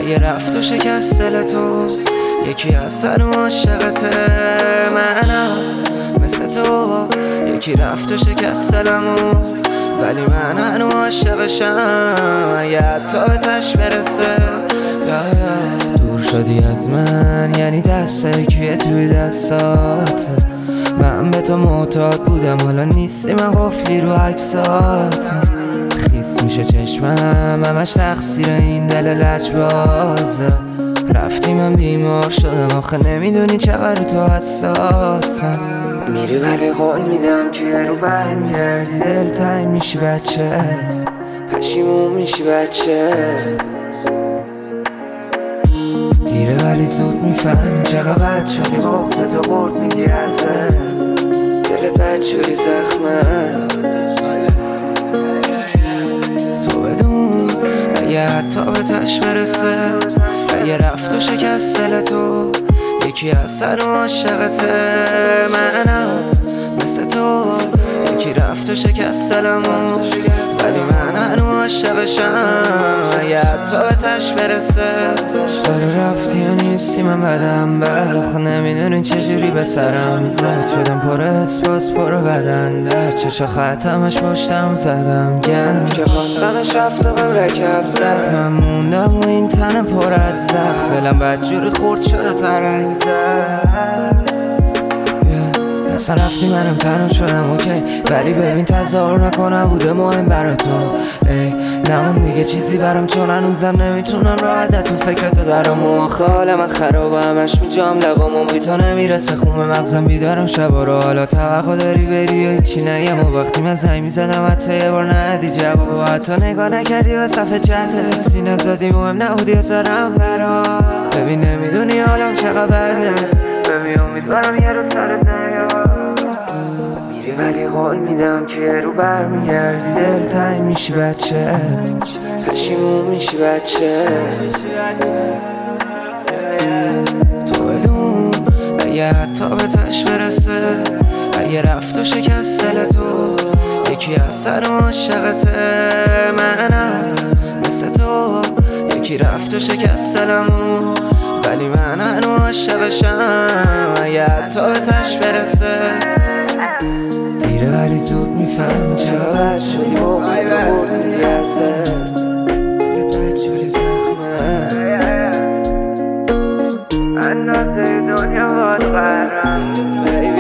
یه رفت و شکست دل تو، یکی از سر عاشقته. منم مثل تو، یکی رفت و شکست دلمو، ولی من هنو عاشقشم. یه حتی به تش برسه. دور شدی از من یعنی دسته کیه توی دستات. من به تو معتاد بودم حالا نیستی، من قفلی رو عکسات. خیس میشه چشمم همش تقصیر این دل لجبازه. رفتی من بیمار شدم آخه نمیدونی چقدر تو حساسم. میری ولی قول میدم که رو برمیگردی. دلتنگ میشی بچه، پشیمون میشی بچه. دیره ولی زود میفهم چقدر بد شدی، بغضتو قورت میدی ازت. دلت بدجوری زخمه. تو بدون اگه حتی به تش برسه، اگه رفت و شکست دل تو، یکی از سر عاشقته. منم مثل تو، یکی رفت و شکست دلمو، ولی من هنو عاشقشم. اگه حتی به تش برسه. داره رفتی و نیستی من بدم بر، آخه نمیدونی چجوری به سرم زد. شدم پر اسپاس پر بدن در چشا ختمش پشتم زدم گن که خواستمش رفت و بهم رکب زد. من موندم و این تن پر از زخم، دلم بدجوری خورد شده ترک زد. اصلا رفتی منم تنها شدم اوکی، ولی ببین تظاهر نکنم بوده مهم برا تو. ای نمون دیگه چیزی برام چون هنوزم نمیتونم راحت تو فکرتو درم. و آخه حال من خرابه همش میجام لقامون بی تو نمیرسه خون به مغزم. بیدارم شبا رو حالا توقع داری بری یا هیچی نگم. و وقتی من زنگ میزدم حتی یه بار ندی جواب، و حتی نگاه نکردی و صفحه چته سینه زدی مهم نبودی و سرم برا. ببین نمیدونی حالم چقدر بده، ببین امیدوارم یه رو سرت نیاد. میری ولی قول میدم که یه رو برمیگردی. دلتنگ میشی بچه، پشیمون میشی بچه. تو بدون اگه حتی به تش برسه، اگه رفت و شکست دل تو، یکی از سر عاشقته. منم مثل تو، یکی رفت و شکست دلمو، ولی من هنو عاشقشم. اگه حتی به تش برسه. دیره ولی زود میفهم چقدر بد شدی، بغضتو قورت میدی ازت. دلت بدجوری زخمه. اندازه دنیا باید قرم